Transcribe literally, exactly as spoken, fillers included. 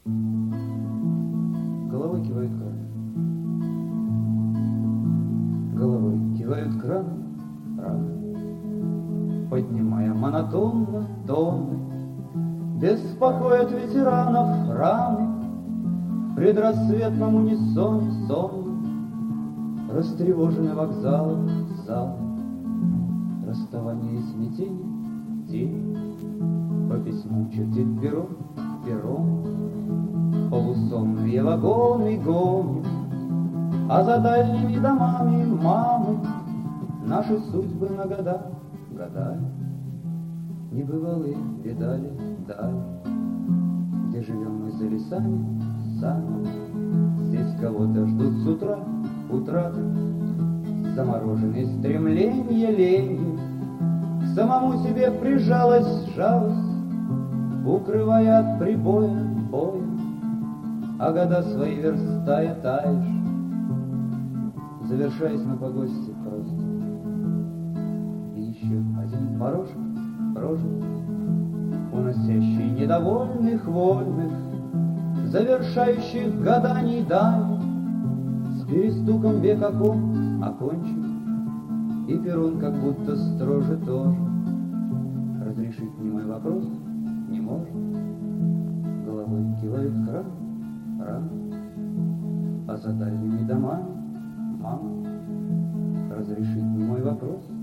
Головой кивают краны. Головой кивают краны, раны, поднимая монотонно тоны, беспокоят ветеранов раны, в предрассветном унисоне сонном растревожены вокзалы, залы, расставание и смятение, день по письму чертит перо, перо, полусонные вагоны гонят, а за дальними домами мамы наши судьбы на года гадали. Небывалые видали даль, где живем мы за лесами сами. Здесь кого-то ждут с утра утраты, замороженные стремления ленью. К самому себе прижалась жалость, укрывая от прибоя боя, а года свои верстая таешь, завершаясь на погосте просто. И еще один порошок прожит, уносящий недовольных вольных, завершающих гаданий дань, с перестуком век окон окончен, и перрон как будто строже тоже. Разрешить немой вопрос не может. Головой кивают кран, ран, а за дальними домами мама. Разрешить немой вопрос